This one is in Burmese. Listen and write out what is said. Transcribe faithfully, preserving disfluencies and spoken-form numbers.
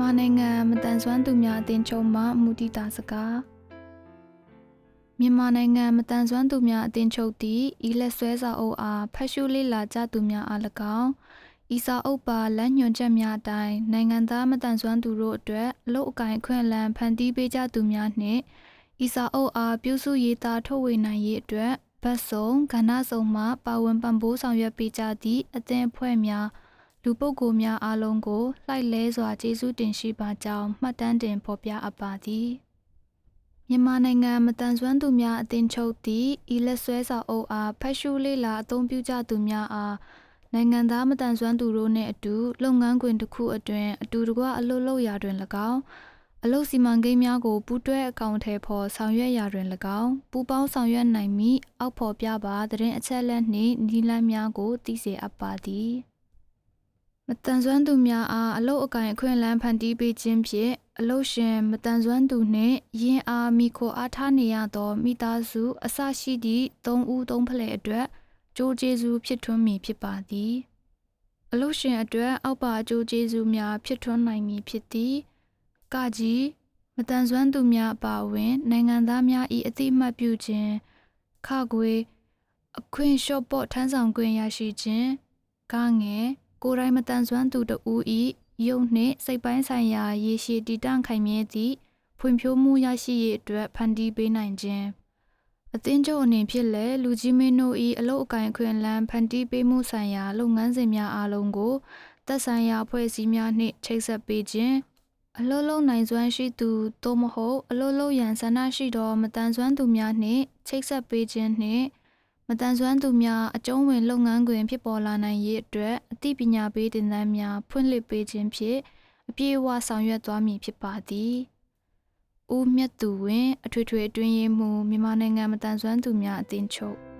မြန်မာနိုင်ငံမတန်ဆွမ်းသူများအသင်းချုပ်မှမူတည်တာစကားမြန်မာနိုင်ငံမတန်ဆွမ်းသူများအသင်းချုပ်သည်ဤလက်ဆွဲစာအုပ်အားဖတ်ရှုလေ့လာကြသူများအား၎င်းဤစာအုပ်ပါလက်ညွှန်ချက်များအတိုင်းနိုင်ငံသားမတန်ဆွမ်းသူတို့အတွက်အလုပ်အကိုင်အခွင့်အလမ်းဖန်တီးပေးကြသူများနှင့်ဤစာအုပ်အားပြုစုရေးသားထုတ်ဝေနိုင်ရေးအတွက်ဘက်စုံကဏ္ဍစုံမှပါဝင်ပံ့ပိုးဆောင်ရွက်ပေးကြသည့်အသင်းအဖွဲ့များလူပုဂ္ဂိုလ်များအားလုံးကိုလှိုက်လဲစွာကျေးဇူးတင်ရှိပါကြောင်းမှတ်တမ်းတင်ဖော်ပြအပ်ပါသည်မြန်မာနိုင်ငံမတန်ဆွမ်းသူများအသင်းချုပ်သည်ဤလက်ဆွဲစာအုပ်အားဖတ်ရှုလေ့လာအသုံးပြုကြသူများအားနိုင်ငံသားမတန်ဆွမ်းသူတို့နှင့်အတူလုပ်ငန်းခွင်တစ်ခုအတွင်းအတူတကွအလုပ်လုပ်ရာတွင်၎င်းအလုပ်စီမံကိန်းများကိုပူးတွဲအကောင့်ထဲပေါ်ဆောင်ရွက်ရာတွင်၎င်းပူးပေါင်းဆောင်ရွက်နိုင်မည့်အောက်ဖော်ပြပါသတင်းအချက်အလက်နှင့်နည်းလမ်းများကိုသိစေအပ်ပါသည်မတန်ဆွမ်းသူများအားအလုပ်အကိုင်အခွင့်အလမ်းဖန်တီးပေးခြင်းဖြင့်အလုပ်ရှင်မတန်ဆွမ်းသူနှင့်ယင်းအားမိခိုအားထားနေရသောမိသားစုအစရှိသည့်သုံးဦးသုံးဖလှယ်အတွက်ကြိုးကျေးဇူးဖြစ်ထွန်းမည်ဖြစ်ပါသည်အလုပ်ရှင်အတွက်အောက်ပါအကျိုးကျေးဇူးများဖြစ်ထွန်းနိုင်မည်ဖြစ်သည်ကကြီးမတန်ဆွမ်းသူများအပါအဝင်နိုင်ငံသားများ၏အသိအမှတ်ပြုခြင်းခခွေအခွင့်လျှော့ပေါ့ထမ်းဆောင်ခွင့်ရရှိခြင်းကငယ်ကိုယ်တိုင်မတန်ဆွမ်းသူတဦး၏ရုပ်နှင့်စိတ်ပိုင်းဆိုင်ရာရေရှည်တည်တံ့ခိုင်မြဲသည့်ဖွံ့ဖြိုးမှုရရှိရေးအတွက်ဖန်တီးပေးနိုင်ခြင်းအသင်းချုပ်အနေဖြင့်လည်းလူကြီးမင်းတို့၏အလုပ်အကိုင်အခွင့်အလမ်းဖန်တီးပေးမှုဆိုင်ရာလုပ်ငန်းစဉ်များအားလုံးကိုသက်ဆိုင်ရာအဖွဲ့အစည်းများနှင့်ချိတ်ဆက်ပေးခြင်းအလုပ်လုပ်နိုင်စွမ်းရှိသူသို့မဟုတ်အလုပ်လုပ်ရန်ဆန္ဒရှိသောမတန်ဆွမ်းသူများနှင့်ချိတ်ဆက်ပေးခြင်းနှင့်မတန်ဆွမ်းသူများအကျုံးဝင်လုပ်ငန်းခွင်ဖြစ်ပေါ်လာနိုင်ရေးအတွက်အသိပညာပေးသင်တန်းများဖွင့်လှစ်ပေးခြင်းဖြင့်အပြည့်အဝဆောင်ရွက်သွားမည်ဖြစ်ပါသည်ဦးမြတ်သူဝင်းအထွေထွေအတွင်းရေးမှူးမြန်မာနိုင်ငံမတန်ဆွမ်းသူများအသင်းချုပ်